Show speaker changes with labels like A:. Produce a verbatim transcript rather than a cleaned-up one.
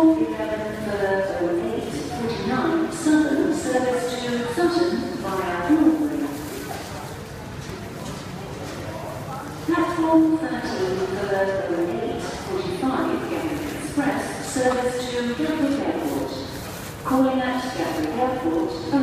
A: Platform eleven for oh eight forty-nine, Southern service to Sutton via Broadway. Platform thirteen for oh eight forty-five, Gatwick Express, service to Gatwick Airport. Calling at Gatwick Airport.